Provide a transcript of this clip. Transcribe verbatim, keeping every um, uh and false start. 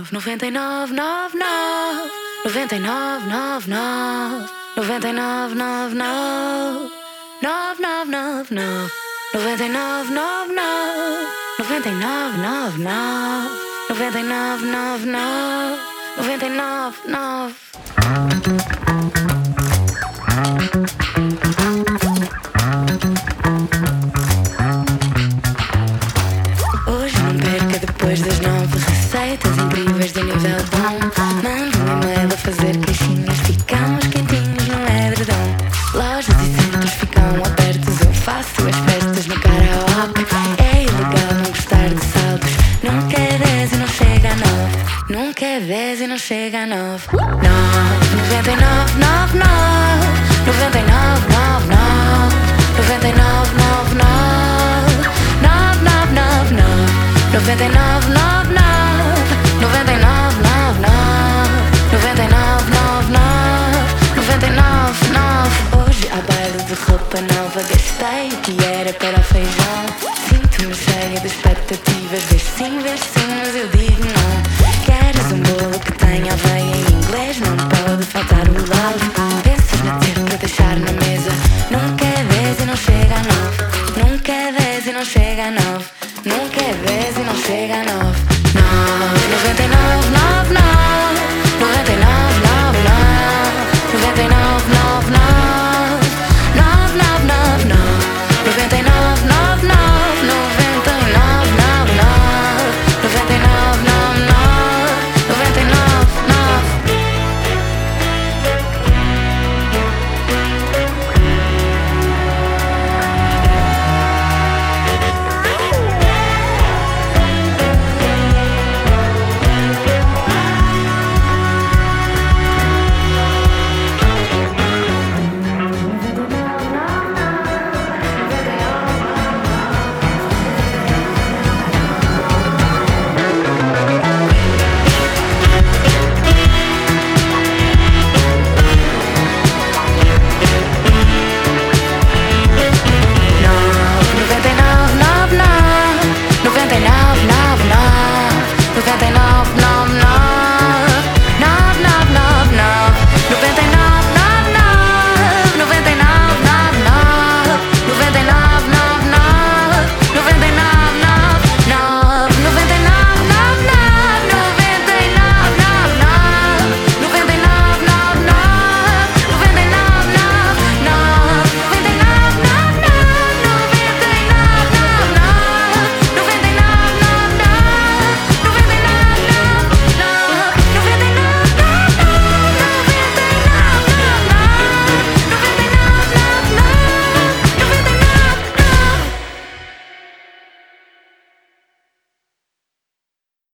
noventa e nove, nove, nove, noventa e nove, nove, nove, noventa e nove, nove, nove, nove, nove, nove, nove, noventa e nove, nove, nove, noventa e nove, nove, nove, noventa e nove, nove, nove, noventa e nove, nove. Hoje não perca depois das nove receitas incríveis de nível bom. Manda um e-mail a fazer queixinhas, ficamos quentinhos no edredom. Lojas e centros ficam abertos, eu faço as festas no karaoke. É ilegal não gostar de saltos, nunca é dez e não chega a nove. Nunca é dez e não chega a nove. Nove, noventa e nove, nove, nove, noventa e nove, nove, nove, noventa e nove, nove, nove, nove, nove, nove, nove, noventa e nove, nove, nove, noventa e nove, nove, nove, noventa e nove, nove, nove, noventa e nove, nove. Hoje há baile de roupa nova, gastei o que era para o feijão. Sinto-me cheia de expectativas, vês sim, vês sim, mas eu digo não. Queres um bolo que tenha aveia em inglês, não pode faltar o love. Pensas na ter para deixar na mesa, nunca é dez e não chega a nove. Nunca é dez e não chega a nove. Nunca é dez e não chega a nove. Nove, noventa e nove.